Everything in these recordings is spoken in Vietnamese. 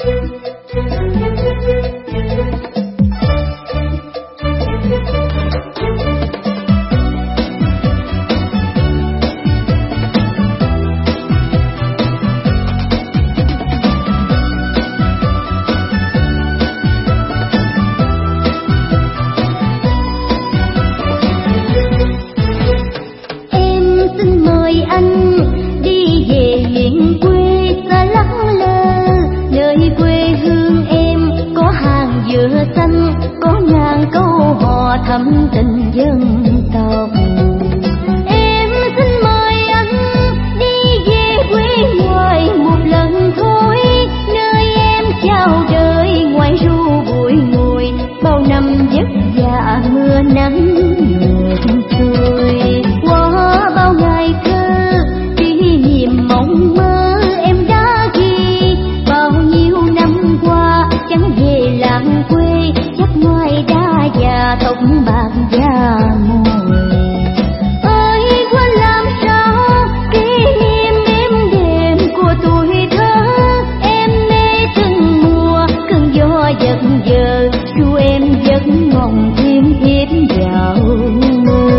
thắm tình dân tộc. Em xin mời anh đi về quê ngoài một lần thôi, nơi em chào đời ngoài ru bụi ngồi, bao năm vất vả mưa nắng ngược xuôi. Qua bao ngày thơ kỷ niệm mộng mơ em đã ghi, bao nhiêu năm qua chẳng về làng quê, chắc mai đã già tóc bạc da mồi. Ơi quên làm sao kỷ niệm êm đềm của tuổi thơ, em mê từng mùa cơn gió giật giờ, ru em giấc mộng thêm ít vào mơ.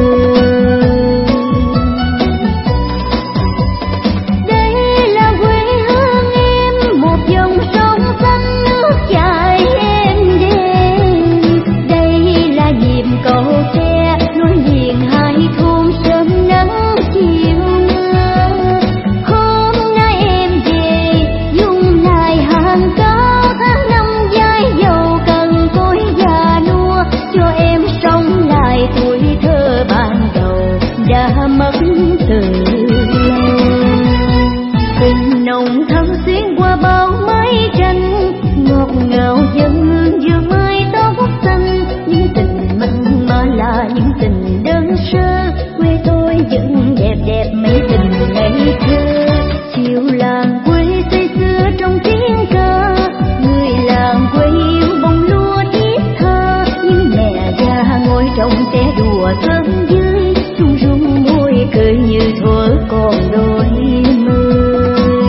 Đây là quê hương em, một dòng sông xanh nước chảy êm đềm. Đây là nhịp cầu tre nối liền hai thôn sớm nắng chiều mưa. Hôm nay em về dung lại hàng cá, tháng năm dài dầu cần cối già nua, cho em sống lại tuổi thơ ban đầu đã mất từ lâu. Tình nồng thắm xuyên qua bao mái tranh, ngọt ngào dân hương giữa mái tóc xanh. Những tình mặn mà là những tình đơn sơ, quê tôi vẫn đẹp đẹp mấy tình ngày thơ. Chiều làng quê xây xưa trong tiếng ca, người làng quê yêu bông lúa thiết tha. Những mẹ già ngồi trong xe đùa sớm dưới, rung rung môi cười như thuở còn đôi mươi.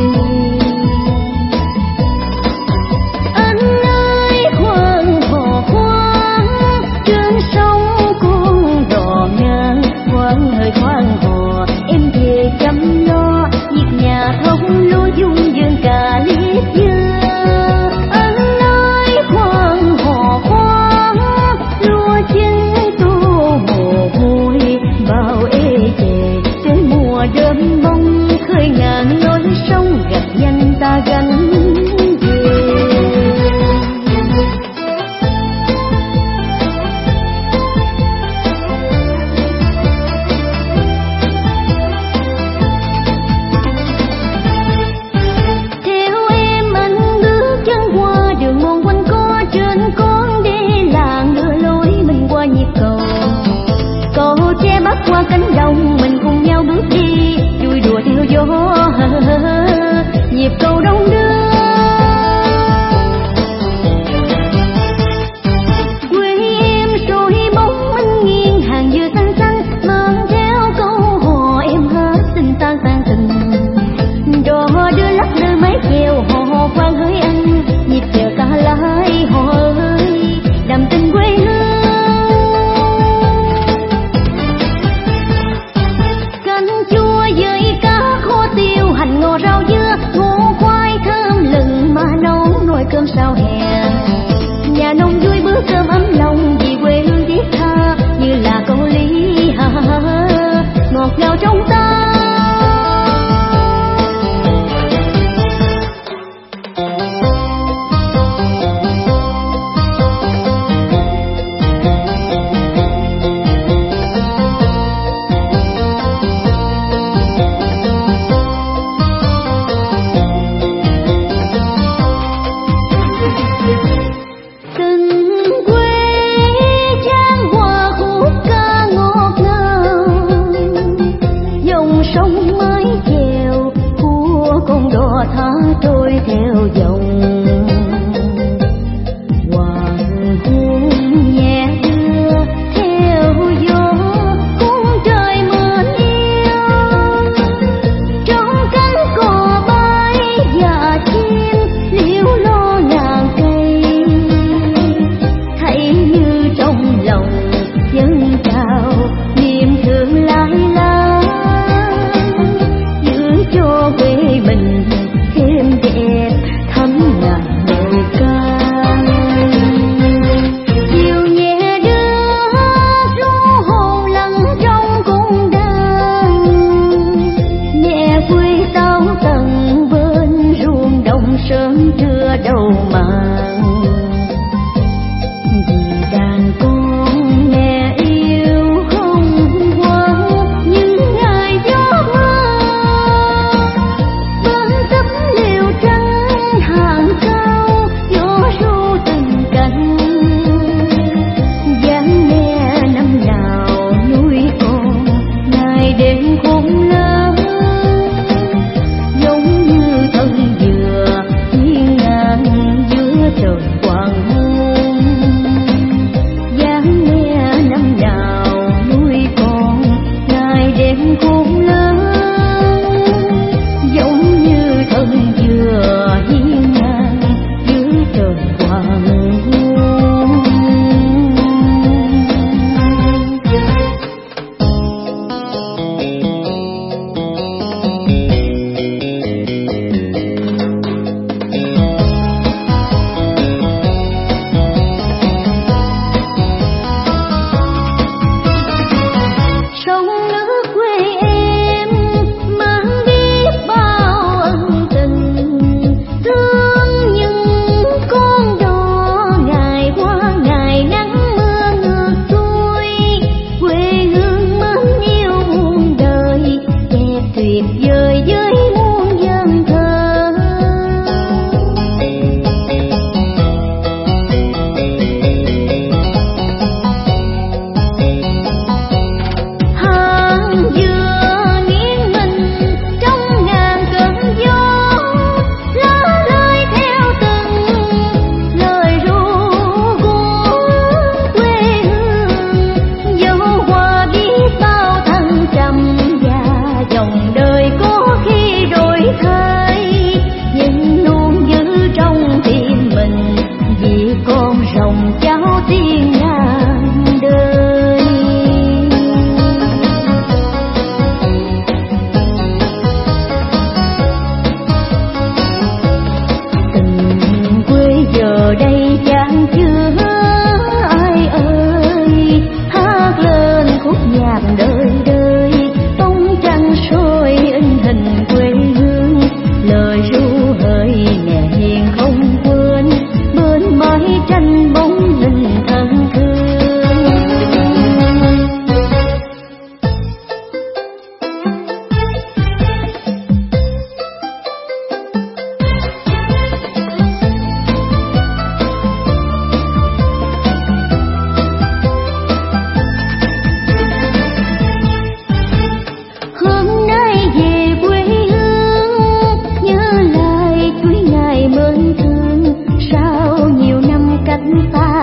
Anh ơi khoan hò khoan, trên sông cuông đò ngang, khoan hơi khoan hò em về chăm lo, việc nhà thông lúa dung dương cả liếp dưa. Anh ơi khoan hò khoan, lúa chín tô mồ hôi bao ê chề, tới mùa đơm bông khơi ngàn lối sông, gặp danh ta gánh về. Theo em anh bước chân qua đường mòn quanh co, trên con đê làng đưa lối mình qua nhịp cầu. Cầu tre bắc qua cánh đồng mình cùng nhau bước đi, vui đùa theo gió nhịp cầu đông đưa. Quê em trôi bóng anh nghiêng hàng dừa xanh xanh, mang theo câu hò em hát tình tan tan tình. Đò đưa lắc lư mái chèo hò hò khoan hỡi anh, nhịp chèo ta lái hò ơi đầm tình quê hương. Canh chua với cá kho tiêu hành ngò rau dưa, ngô khoai thơm lừng mà nấu nồi cơm sao hè. Nhà nông vui bữa cơm ấm lòng vì quê hương thiết tha, như là câu lý ngọt ngào trong ta. Từng quê trang hoa khúc ca ngọt ngào, dòng sông mái chèo của con đò thả trôi theo dòng. Hoàng hôn nhẹ đưa theo gió, cung trời mến yêu. Trong cánh cò bay và chim liễu lo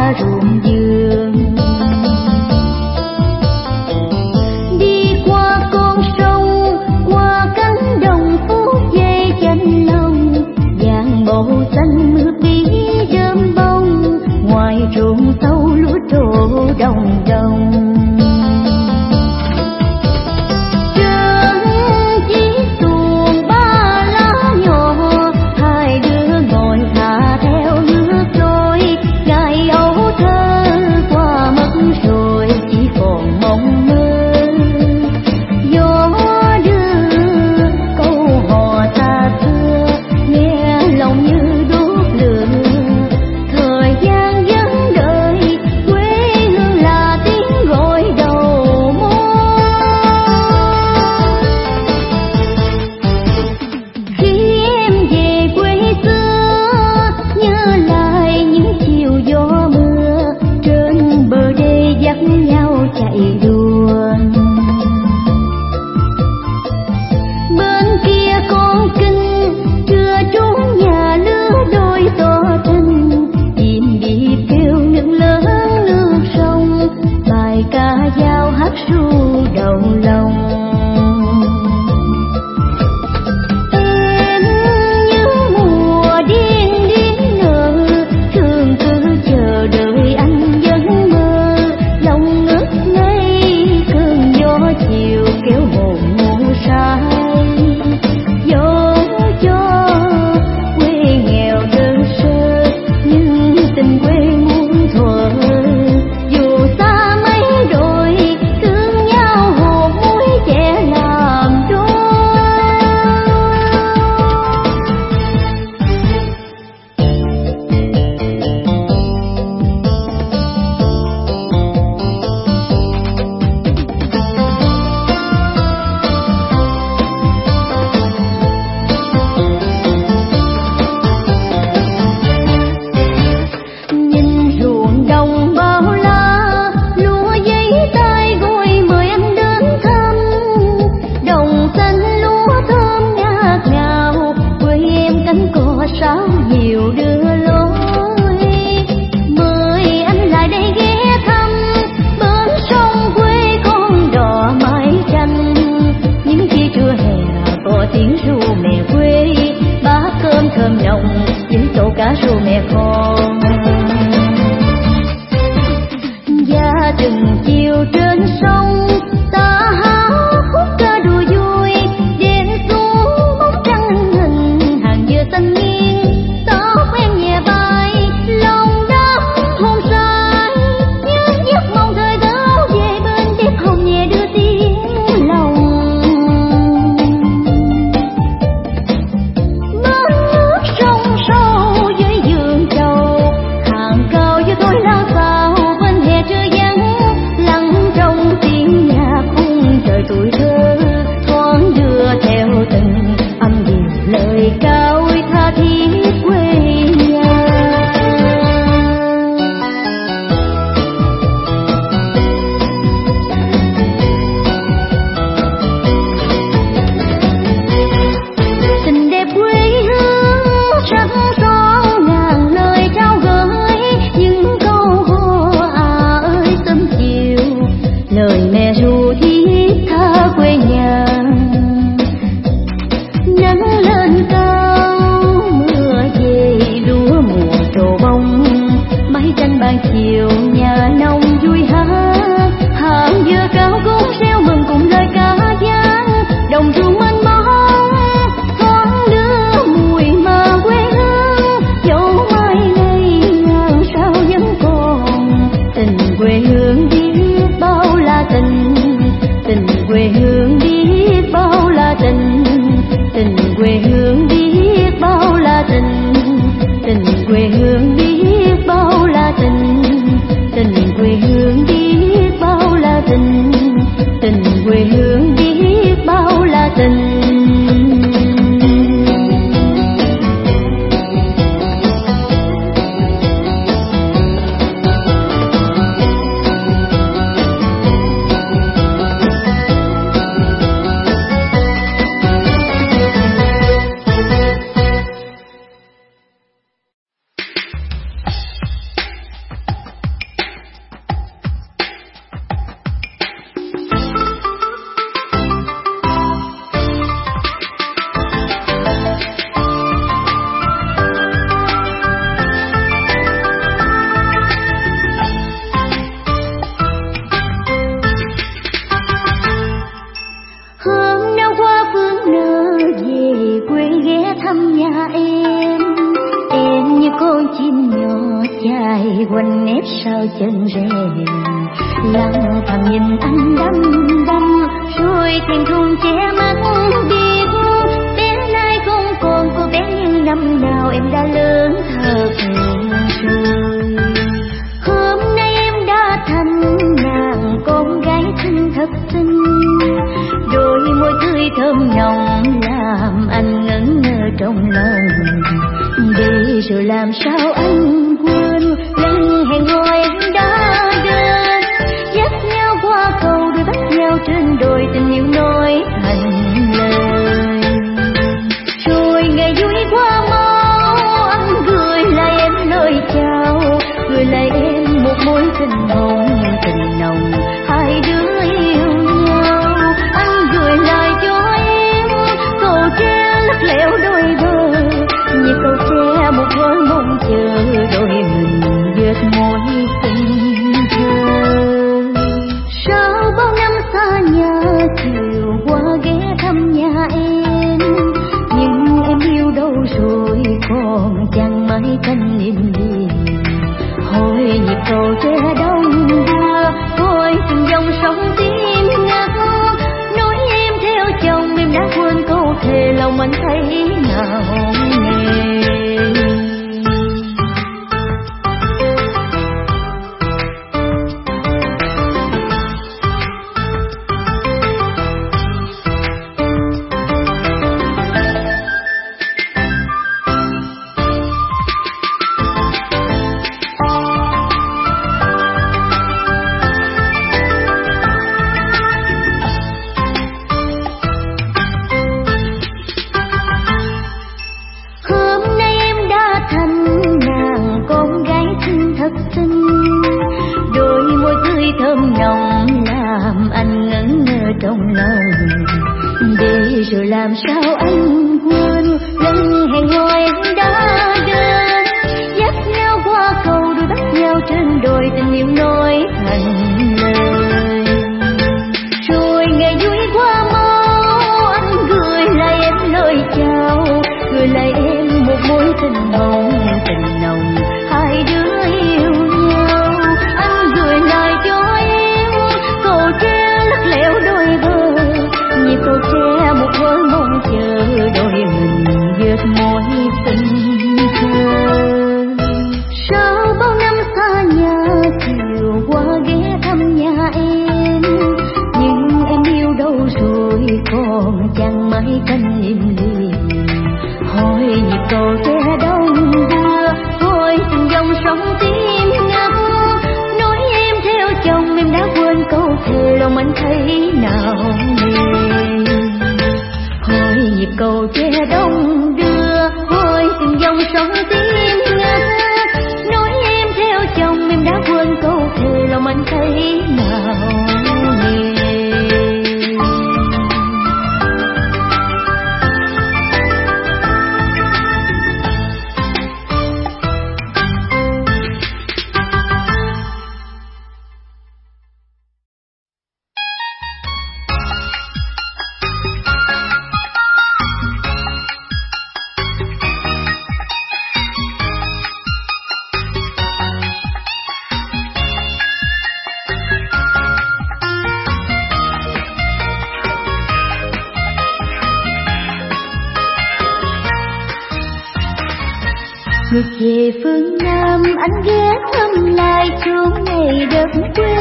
ruộng vườn. Đi qua con sông, qua cánh đồng phút dây chanh lòng, vàng màu xanh mưa bí đơm bông, ngoài ruộng sâu lúa trổ đồng đồng. Hãy subscribe cho dài quanh nếp sau chân rèm, lặng thầm nhìn anh đăm đăm rồi thèm thuồng che mắt biết bé nay không còn cô bé như năm nào em đã lớn thật rồi. Hôm nay em đã thành nàng con gái xinh thật xinh, đôi môi tươi thơm nồng làm anh ngẩn ngơ trong lòng. Đi rồi làm sao anh quên lần hẹn hò em đã đến, dắt nhau qua cầu đôi bắt nhau trên đồi, tình yêu nói thành lời. Rồi ngày vui qua mau anh gửi lại em lời chào, gửi lại em một mối tình hồng tình nồng, hai đứa yêu nhau. Anh gửi lại cho em cầu tre lắc lẻo đôi bờ, như cầu tre một gói mong chờ đôi mình vượt môi tình thơ. Sau bao năm xa nhà chiều qua ghé thăm nhà em, nhưng em yêu đâu rồi còn chẳng mấy canh niềm đi. Hồi nhịp cầu tre đông đưa, thôi từng dòng sông tim ngắt, nói em theo chồng em đã quên câu thề lòng anh thấy nào nề. Rồi làm sao anh quên lần hẹn hò em đã đến, dắt nhau qua cầu đôi bắt nhau trên đồi, tình yêu nói thành lời. Rồi ngày vui qua mau anh gửi lại em lời chào, gửi lại em một mối tình hồng tình nồng, hai đứa yêu nhau. Anh gửi lại cho em cầu tre lắc lẻo đôi bờ, như cầu tre một gói mong chờ đôi mình vượt môi tình thơ. Sau bao năm xa nhà chiều qua ghé thăm nhà em, nhưng em yêu đâu rồi còn chẳng mấy canh niềm liền. Hồi nhịp cầu tre đông đưa, thôi từng dòng sông tim ngắt, nói em theo chồng em đã quên câu thề lòng anh thấy nào nề. Hồi nhịp cầu tre đông đưa, thôi từng dòng sông tim ngắt, nói em theo chồng em đã quên câu thề lòng anh thấy nào nề. Ngược về phương Nam anh ghé thăm lại chốn này đất quê,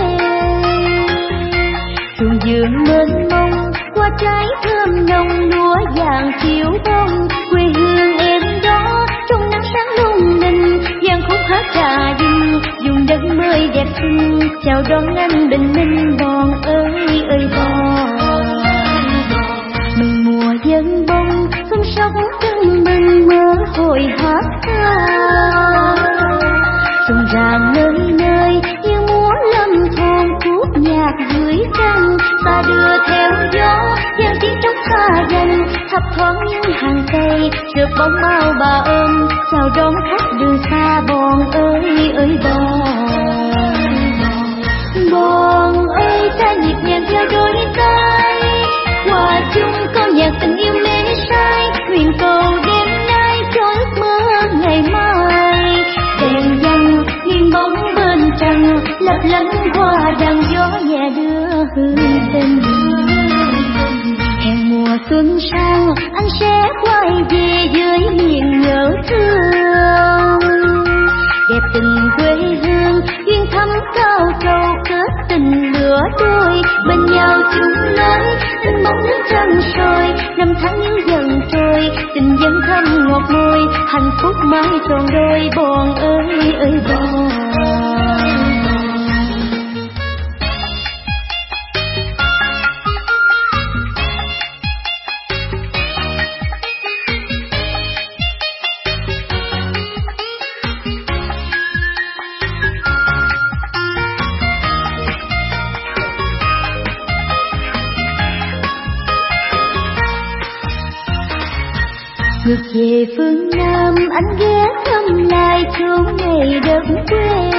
ruộng vườn mênh mông qua trái thơm nồng lúa vàng chiều bông. Quê hương em đó trong nắng sáng lung linh, vàng khúc hát trà vinh vùng đất mới đẹp xinh, chào đón anh bình minh bòn ơi ơi bòn. Mừng mùa dân bông xuân sóc tưng bừng mơ hồi hát ca, rộn ràng nơi nơi như múa lâm thôn khúc nhạc gửi trăng. Ta đưa theo gió gieo tiếng trống xa dần, thấp thoáng những hàng cây rợp bóng bao bà ôm, chào đón khách đường xa bòn ơi ơi bòn. Bòn ơi ta nhịp nhàng theo đôi tay, hòa chung câu nhạc tình yêu mê say, nguyện cầu đêm nay cho ước mơ ngày mai. Đèn dần xuân sang anh sẽ quay về với miền nhớ thương. Đẹp tình quê hương duyên thắm cao cầu kết tình lửa đôi, bên nhau chung lối tình bóng nước trăng soi. Năm tháng như dần trôi tình dân thắm ngọt môi, hạnh phúc mãi tròn đôi bòn ơi ơi bòn. Ngược về phương Nam anh ghé thăm lại chốn ngày đất quê.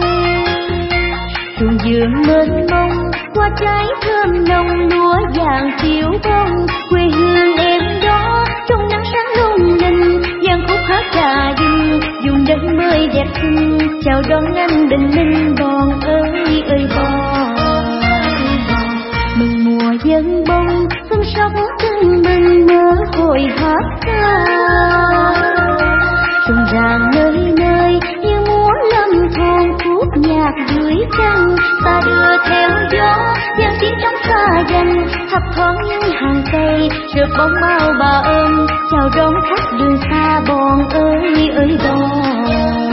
Ruộng vườn mênh mông hoa trái thơm nồng lúa vàng phiêu bông. Quê hương em đó trong nắng sáng lung linh, giang khúc hát trà vinh vùng đất mới đẹp xinh. Chào đón anh bình minh bòn ơi ơi bòn. Mừng mùa dân bông xuân sắc tưng bừng mơ hồi hát ca. Rộn ràng nơi nơi như múa lâm thôn khúc nhạc dưới trăng. Ta đưa theo gió gian tiếng trong xa dần, thấp thoáng những hàng cây rượt bóng bao bà ôm. Chào đón khách đường xa bòn ơi ơi bòn.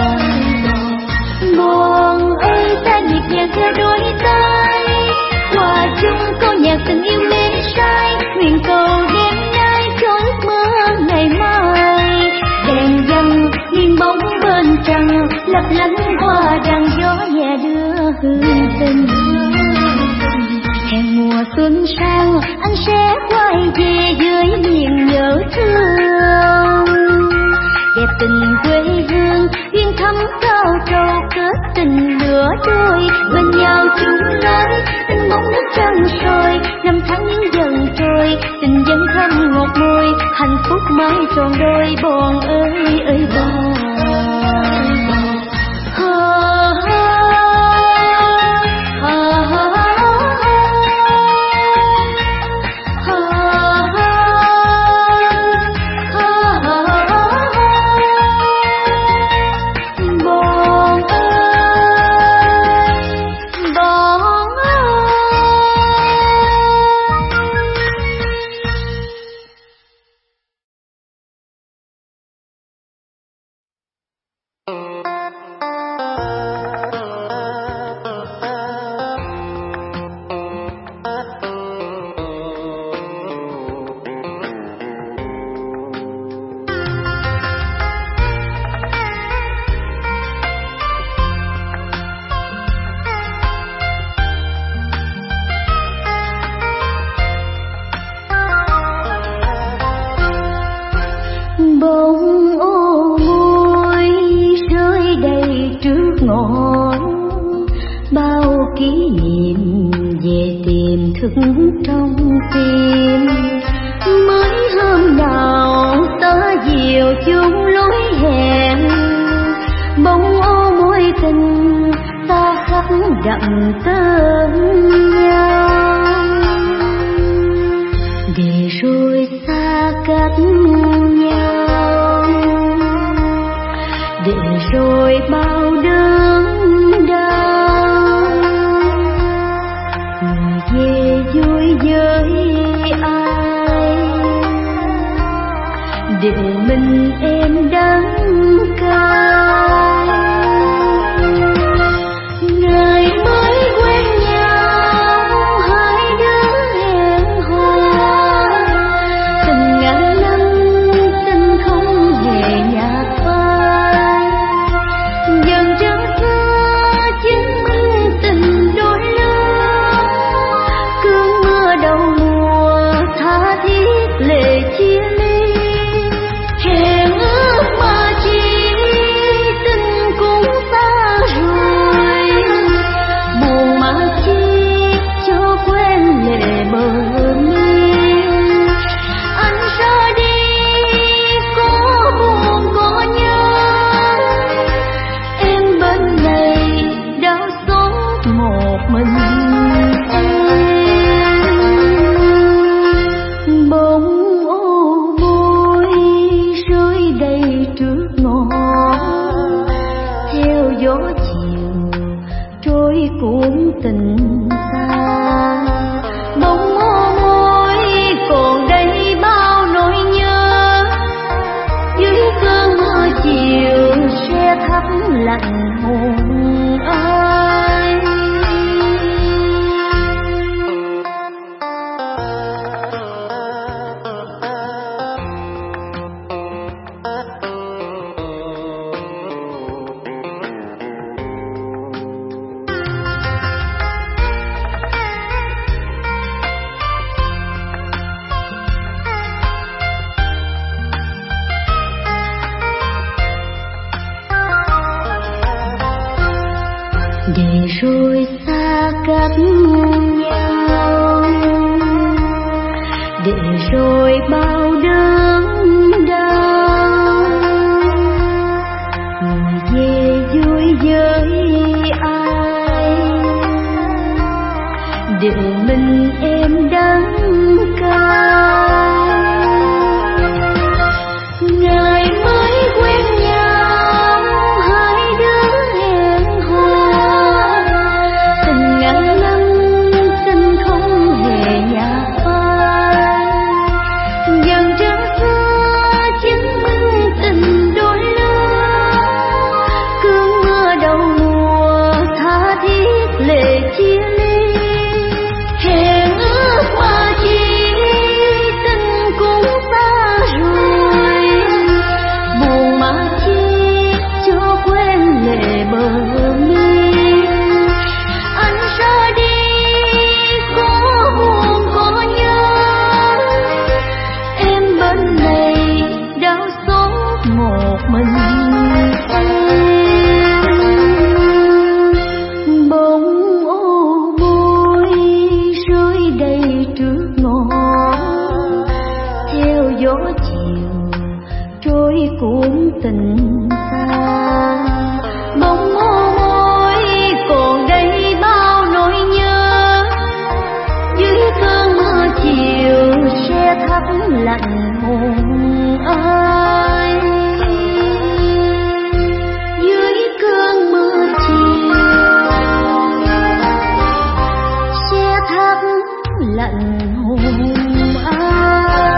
Bòn ơi ta nhịp nhàng theo đôi tay, hòa chung câu nhạc tình yêu mê say. Nguyện cầu đêm nay cho ước mơ ngày mai. Đèn dần nghiêng bóng bên trăng, lấp lánh hoa đàn gió nhẹ đưa hương tình. Hẹn mùa xuân sang anh sẽ quay về với miền nhớ thương. Đẹp tình quê hương duyên thắm cao cầu kết tình lửa đôi, bên nhau chung lối tình bóng nước trăng soi. Năm tháng như dần trôi tình dân thắm ngọt môi, hạnh phúc mãi tròn đôi bòn ơi ơi bòn. Trong tim mới hôm nào ta dìu chung lối hẹn, bông ô mối tình ta khắc đậm tên nhau. Để rồi xa cách nhau, để rồi bao đớn đau. Về vui với ai để mình em đắng cay. Ngày mới quen nhau hai đứa hẹn hò, từng ngàn năm tình không hề nhạt phai. Dần trăng xưa chứng minh tình đôi lứa, cơn mưa đầu mùa tha thiết lệ chia ly. Hẹn chiều sẽ thắp lạnh hồn ai. Để rồi xa cách nhau, để rồi bao đớn đau, người về vui với ai, để mình em đắng cay. Ngày mới quen nhau hai đứa hẹn hò, từng ngàn năm tình không hề nhạt phai. Dần trăng xưa chứng minh tình đôi lứa, cơn mưa đầu mùa tha thiết lệ chia ly. Hẹn ước mà chỉ tình cũng xa rồi, buồn mà chi cho quên lệ bờ mi. Anh ra đi có buồn có nhớ, em bên này đau xót một mình em. Bông ô môi rơi đầy trước ngõ, theo gió chiều trôi cuốn tình xa. Bông ô môi còn đây bao nỗi nhớ, dưới cơn mưa chiều sẽ thắp lạnh hồn ai. Dưới cơn mưa chiều sẽ thắp lạnh hồn ai.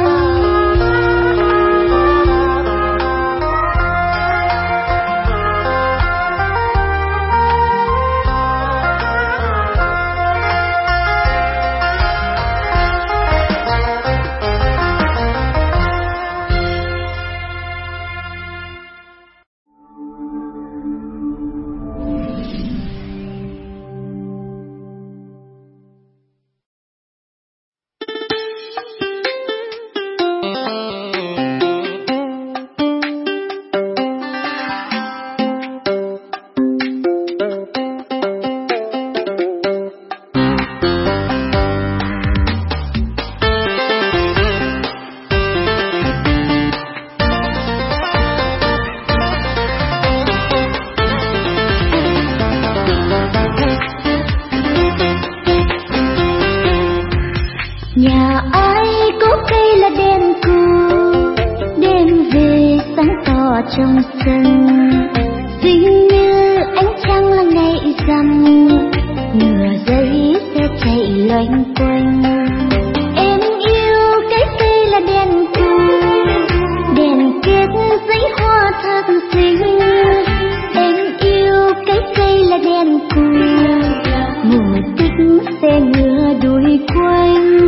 Nhà ai có cây là đèn cù, đêm về sáng tỏ trong sân. Duyên như ánh trăng là ngày rằm, ngựa giấy sẽ chạy loanh quanh. Em yêu cái cây là đèn cù, đèn kết giấy hoa thật xinh. Em yêu cái cây là đèn cù, mùa tích xe ngựa đuổi quanh.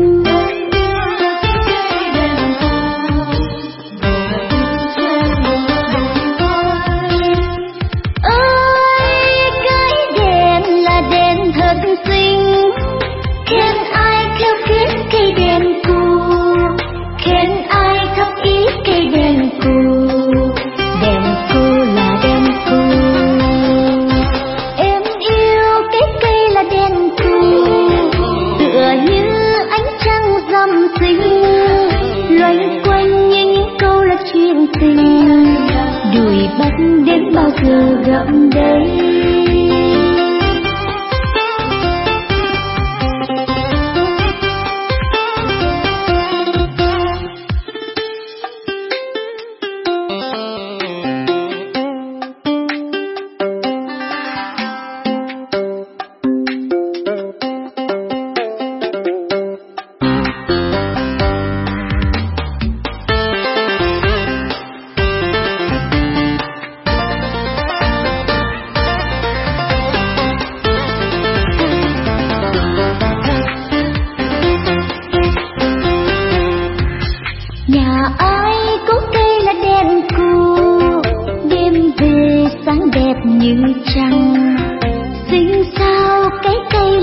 Đến bao giờ gặp đây.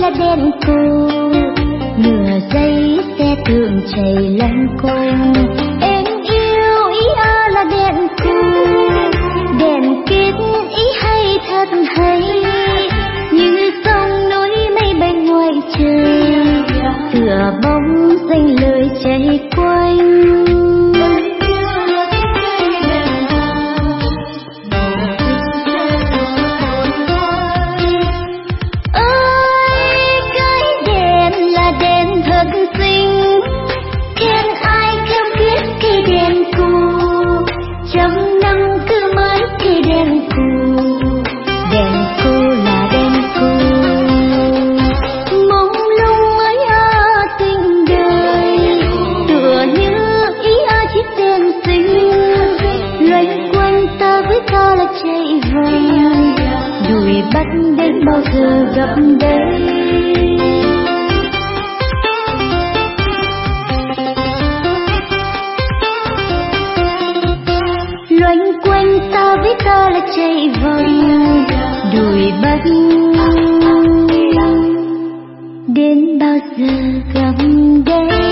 là đèn cù, nửa giây xe thường chạy lăn quanh. Em yêu ý a là đèn cù, đèn kết ý hay thật hay, như sông núi mây bay ngoài trời, tựa bóng xanh lời chạy quanh. Bắt đến bao giờ gặp đây, loanh quanh ta với ta là chạy vòng, đuổi bắt đến bao giờ gặp đây.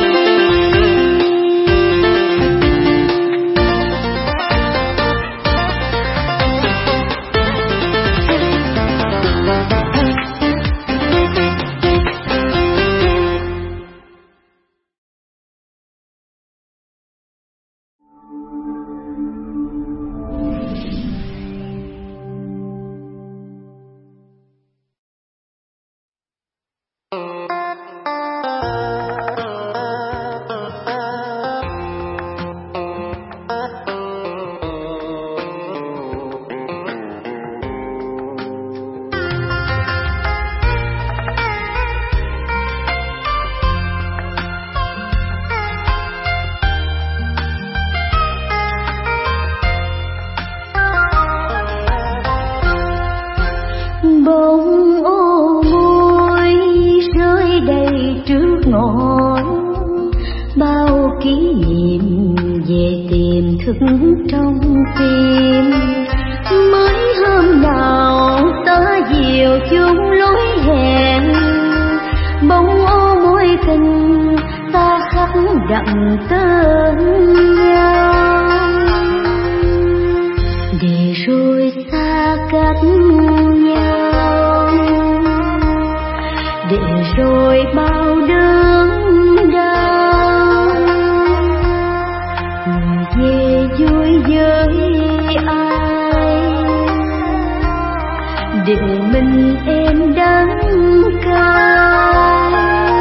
Trong tim mới hôm nào ta dìu chung lối hẹn, bóng ô môi tình ta khắc đậm tên nhau, để rồi xa cách nhau, để rồi bao đớn đau về vui với ai, để mình em đắng cay.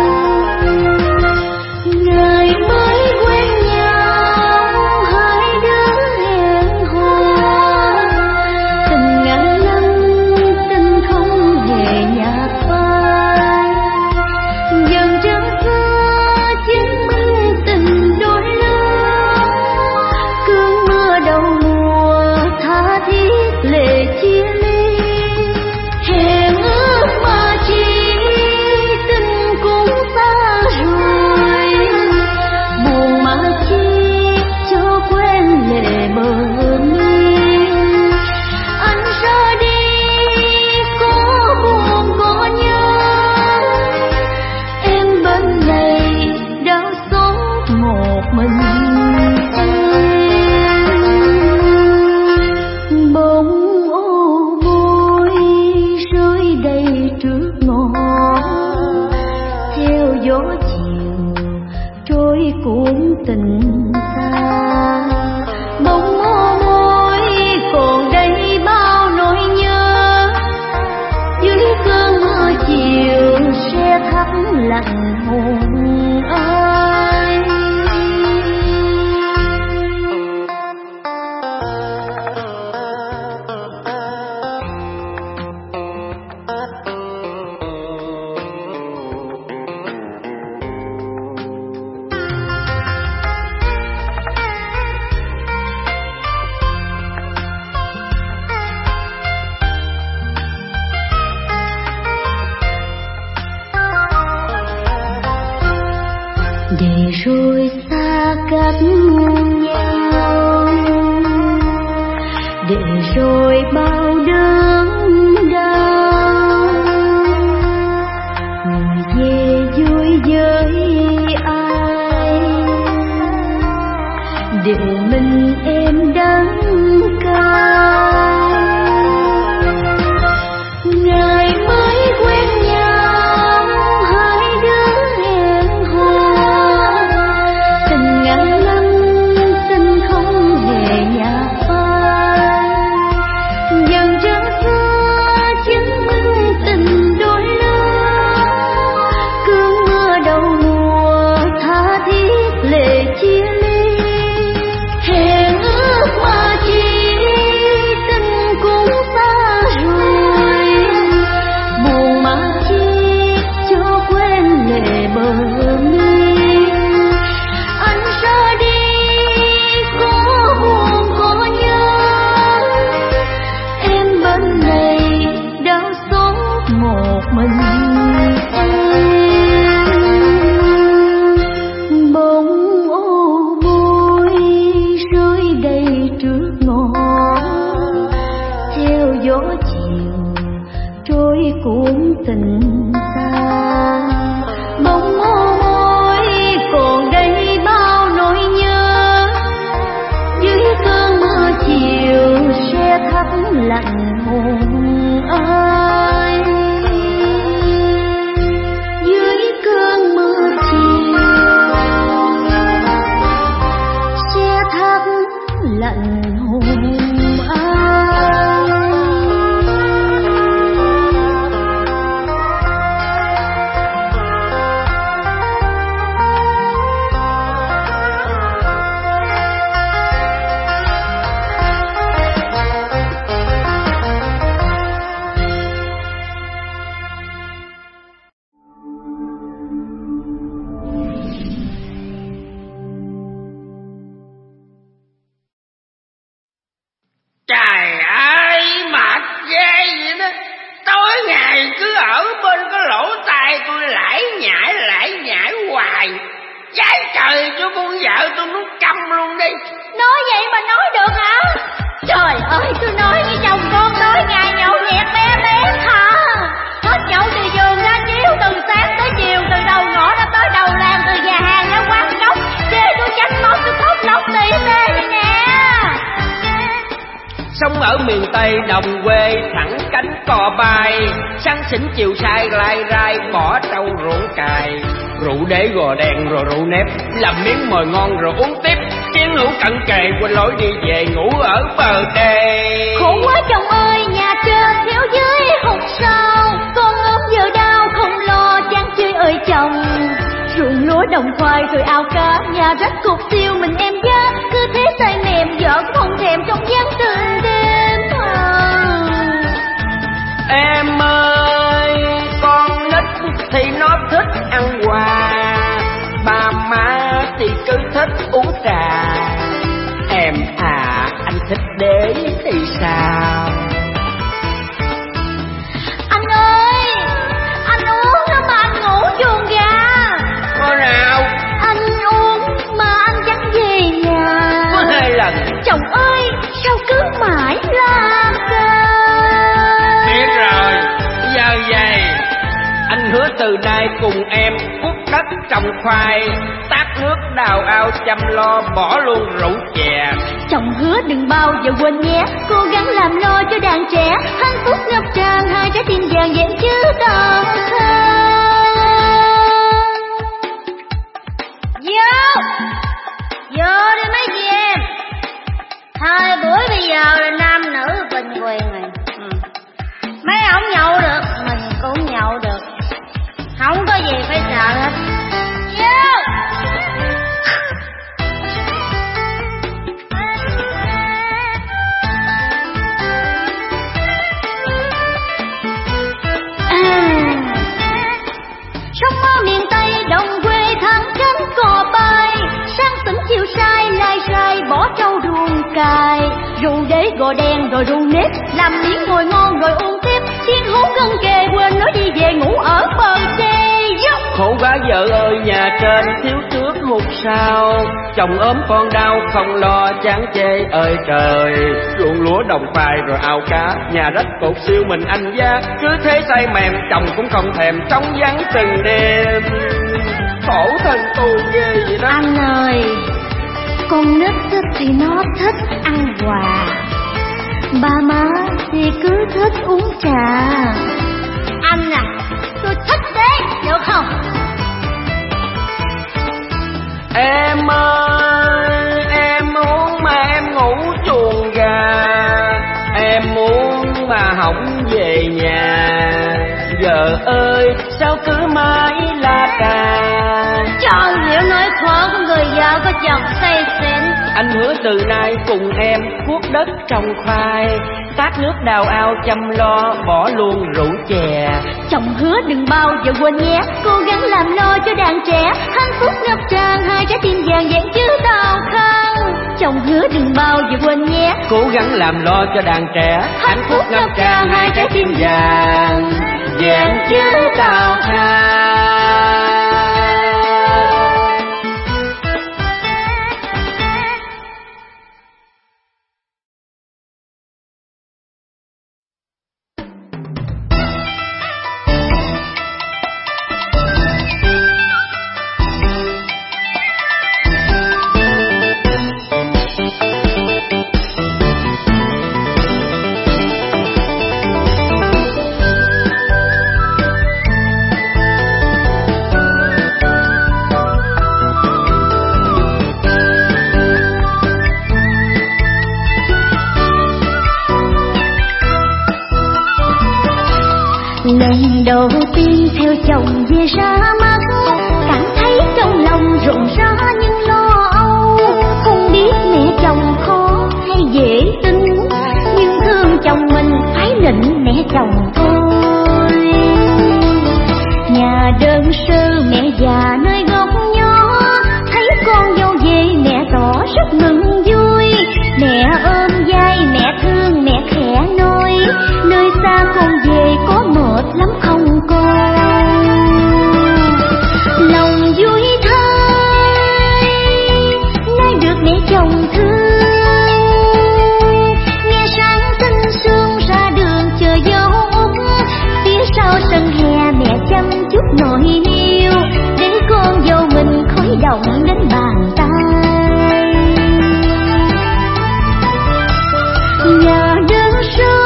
Ngày mới quen nhau hai đứa hẹn hò, tình ngàn năm tình không hề nhạt phai, dần trăng xưa chứng minh tình đôi lứa, cơn mưa đầu mùa tha thiết lệ chia ly, hẹn ước mà chi tình cũng xa rồi, buồn mà chi cho quen lệ bờ mi. Anh ra đi có buồn có nhớ, em bên này đau xót một mình em. Bóng ô môi rơi đầy trước ngõ, theo gió chiều trôi cuốn tình xa. Bóng ô môi còn đây bao nỗi nhớ, dưới cơn mưa chiều sẽ thắp lạnh hồn ai. Để rồi xa cách nhau, để rồi bao đớn đau tình xa. Bóng môi còn đây bao nỗi nhớ, dưới cơn mưa chiều sẽ thắp lạnh hồn ai. Dưới cơn mưa chiều sẽ thắp lạnh hồn ai. Trời ơi, mệt ghê vậy đó. Tối ngày cứ ở bên cái lỗ tai tôi lải nhải hoài. Trái trời cho con vợ tôi nó câm luôn đi. Nói vậy mà nói được hả? Trời ơi, tôi nói với chồng con tối ngày nhậu nhẹt bé hả? Hết nhậu từ giường ra chiếu, từ sáng tới chiều, từ đầu ngõ ra tới đầu làng, từ nhà hàng ra quán cốc. Chê tôi tránh móc, tôi khóc lóc tỉ tê vậy nè. Sống ở miền Tây đồng quê thẳng cánh cò bay, sáng xỉn chiều sai lai rai bỏ trâu ruộng cài. Rượu đế gò đèn rồi rượu nếp, làm miếng mồi ngon rồi uống tiếp. Chiến hữu cận kề quên lối đi về ngủ ở bờ đê. Khổ quá chồng ơi, nhà trên thiếu dưới hụt sâu. Con ốm giờ đau không lo chán chơi ơi chồng. Ruộng lúa đồng khoai rồi ao cá, nhà rách cục tiêu mình em giá. Cứ thế say mềm vợ không thèm trong vắng từng đêm. Em ơi, con nít thì nó thích ăn quà, ba má thì cứ thích uống trà. Em à, anh thích đế thì sao? Anh ơi, anh uống đó mà anh ngủ chuồng gà. Có nào? Anh uống mà anh chẳng về nhà. Có 2 lần. Chồng ơi, sao cứ mãi la ca? Biết rồi, giờ vậy. Anh hứa từ nay cùng em cuốc đất trồng khoai, tát nước đào ao chăm lo bỏ luôn rượu chè. Chồng hứa đừng bao giờ quên nhé, cố gắng làm lo cho đàn trẻ. Hạnh phúc ngập tràn 2 trái tim vàng vẹn chứ đâu vô đi mấy chị em. Thời buổi bây giờ là nam nữ bình quyền rồi. Mấy ông nhậu được, mình cũng nhậu được, không có gì phải sợ hết. Vô. Sống ở miền Tây đồng quê thẳng cánh cò bay, sáng tỉnh chiều sai lai rai bỏ trâu ruồng cài. Rượu đế gò đen rồi rượu nếp, làm miếng mồi ngon rồi uống tiếp. Chiến hú gần kề quên nói đi về ngủ ở bờ đê. Khổ quá vợ ơi, nhà trên thiếu trước hụt sau. Chồng ốm con đau không lo chán chê ơi trời. Ruộng lúa đồng khoai rồi ao cá, nhà rách cột siêu mình anh giá. Cứ thế say mềm chồng cũng không thèm trống vắng từng đêm. Khổ thân tôi ghê vậy đó. Anh ơi, con nít thì nó thích ăn quà, ba má thì cứ thích uống trà. Anh à, tôi thích đấy, được không? Em ơi, em muốn mà em ngủ chuồng gà. Em muốn mà không về nhà. Vợ ơi, sao cứ mãi la cà. Cho liệu nói khó của người vợ có chồng say xỉn. Anh hứa từ nay cùng em cuốc đất trồng khoai, tát nước đào ao chăm lo bỏ luôn rượu chè. Chồng hứa đừng bao giờ quên nhé, cố gắng làm lo cho đàn trẻ. Hạnh phúc ngập tràn 2 trái tim vàng vẹn chứ tào khăn. Chồng hứa đừng bao giờ quên nhé, cố gắng làm lo cho đàn trẻ. Hạnh phúc ngập tràn 2 trái tim vàng vẹn chứ tào khăn. Lần đầu tiên theo chồng về ra mắt, cảm thấy trong lòng rộn rã nhưng lo âu. Không biết mẹ chồng khó hay dễ tính, nhưng thương chồng mình phải nịnh mẹ chồng thôi. Nhà đơn sơ mẹ già nơi góc nhỏ, thấy con dâu về mẹ tỏ rất mừng vui. Mẹ ôm vai mẹ thương mẹ khẽ nói, nơi xa con về có mệt lắm không con. Lòng vui thay nay được mẹ chồng thương, nghe sáng tinh sương ra đường chờ dâu út. Phía sau sân hè mẹ chăm chút nồi niêu, để con dâu mình khuấy động đến bàn tay. Nhà đơn sơ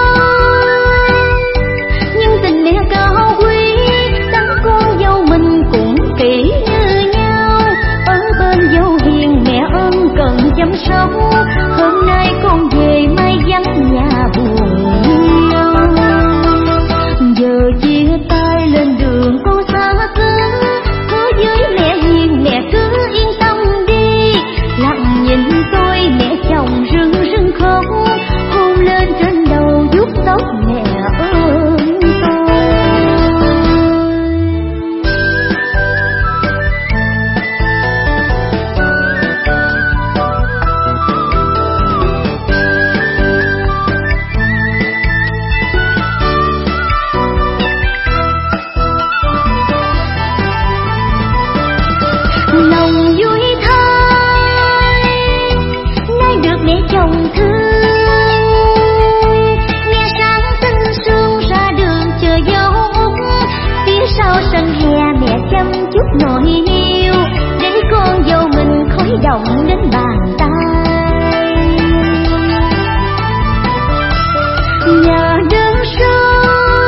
nhưng tình mẹ cao quý, đắng con dâu mình cũng kỹ như nhau. Ở bên dâu hiền mẹ ôm cần chăm sóc, hôm nay con về mai vắng nhà buồn nhau. Giờ chia tay lên đường con xa xứ, hứa với mẹ hiền mẹ cứ yên tâm đi. Lặng nhìn tôi mẹ chồng rưng rưng khóc, hôn lên trên đầu vuốt tóc mẹ ôm tôi. Lòng vui thay nay được mẹ chồng thương, nghe sáng tinh sương ra đường chờ dâu út. Phía sau sân hè mẹ chăm chút nồi niêu, để con dâu mình khuấy động đến bàn tay. Nhà đơn sơ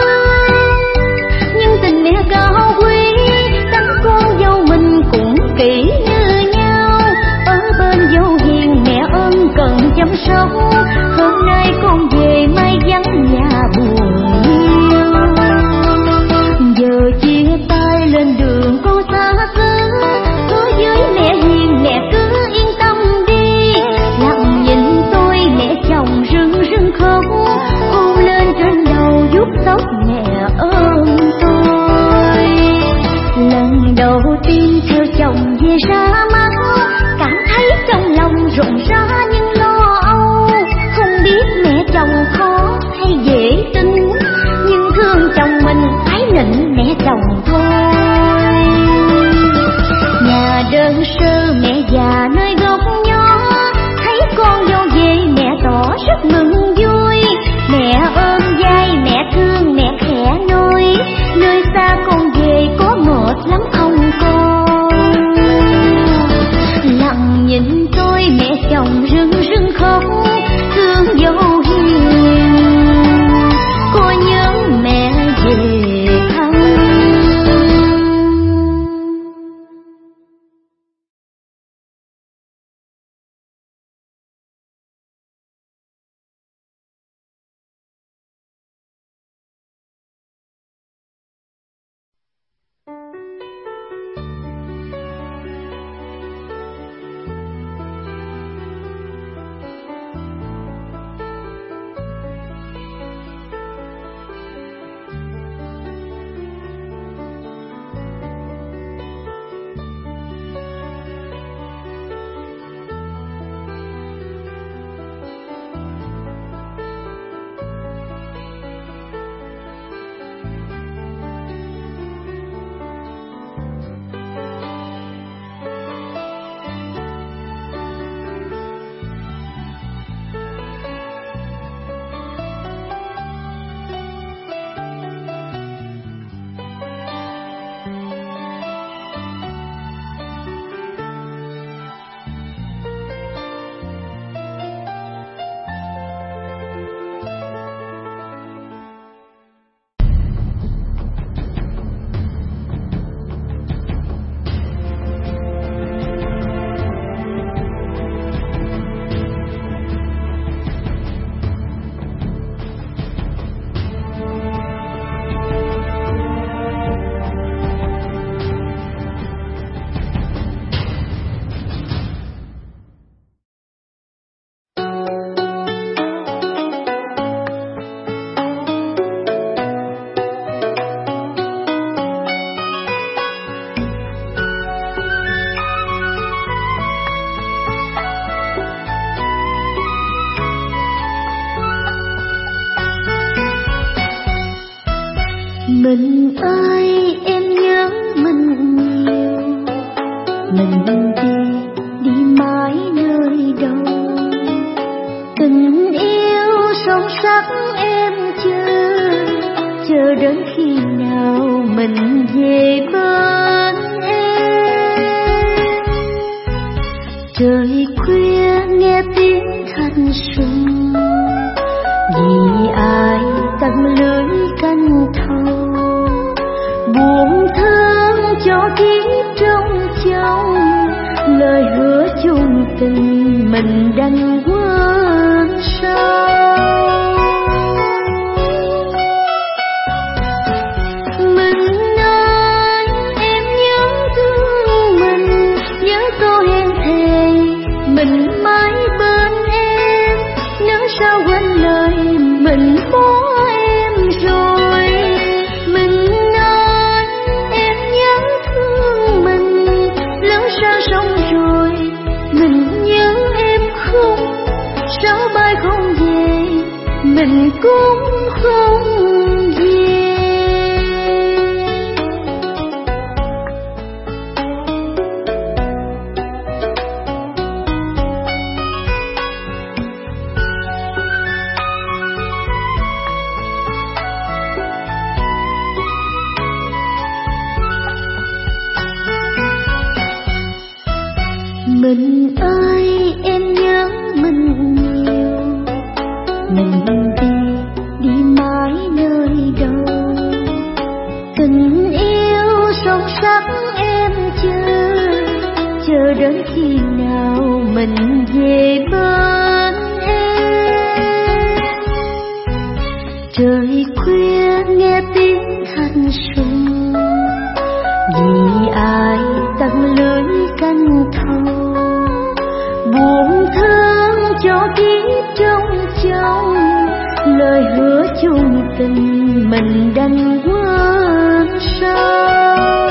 nhưng tình mẹ cao quý, đắng con dâu mình cũng kỹ như nhau. Ở bên dâu hiền mẹ ôm cần chăm sóc, hôm nay con về mai vắng nhà buồn nhau. Giờ chia tay lên đường con xa xứ, hứa với mẹ hiền mẹ cứ yên tâm đi. Lặng nhìn tôi mẹ chồng rưng rưng khóc, hôn lên trên đầu vuốt tóc mẹ ôm tôi. Lần đầu tiên theo chồng về ra mắt, cảm thấy trong lòng rộn rã nhưng lo âu. Không biết mẹ chồng khó hay dễ tính, nhưng thương chồng mình phải nịnh mẹ chồng thôi. Nhà đơn sơ mẹ già nơi góc nhỏ, thấy con dâu về mẹ tỏ rất mừng vui. Mẹ ôm vai mẹ thương mẹ khẽ nói, nơi xa con về có mệt lắm không con. Lặng nhìn tôi mẹ chồng rưng rưng khóc, thương dâu hiền cô nhớ mẹ về thăm. Mình ơi em nhớ mình nhiều, mình đi mãi nơi đâu. Tình yêu son sắc em chờ đến khi nào mình về bên em. Trời khuya nghe tiếng thanh xuân, vì ai tặng lưới canh thâu. Buồn thương cho kiếp trong châu, lời hứa chung tình mình đành quên sao. Mình ơi em nhớ thương mình, nhớ tôi hẹn thề mình mãi bên em. Nếu sao quên lời mình bỏ em rồi. Mình ơi em nhớ thương mình, lỡ sao xong rồi mình nhớ em không. Sao bay không về mình cũng không về. Mình ơi em nhớ mình nhiều, mình đi mãi nơi đâu. Tình yêu son sắc em chờ đến khi nào mình về bên em. Trời khuya nghe tiếng thanh xuân, vì ai tặng lưới canh thâu. Buồn thương cho kiếp trong châu, lời hứa chung tình mình đành quên sao.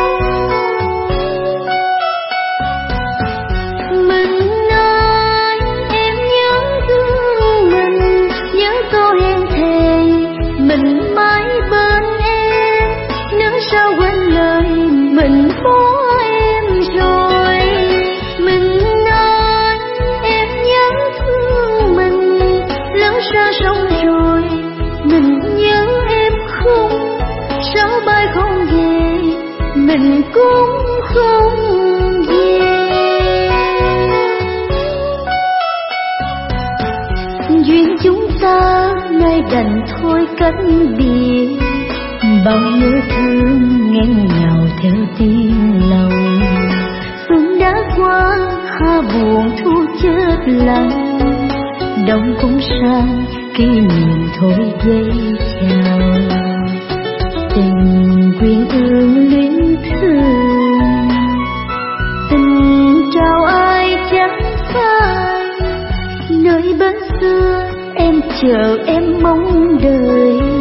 Mình ơi em nhớ thương mình, nhớ tôi hẹn thề mình mãi bên em. Nếu sao quên lời mình bỏ em rồi. Mình ơi em nhớ thương mình, lỡ sao xong rồi mình nhớ em không. Sao bay không về mình cũng không về. Duyên chúng ta nay đành thôi cách biệt, bao nhớ thương nghẹn ngào theo tiếng lòng. Xuân đã qua ha buồn thu chết lặng, đông cũng sang kỷ niệm thôi dây chào. Tình quyến ương luyến thương, tình trao ai chẳng phai. Nơi bên xưa em chờ em mong đợi,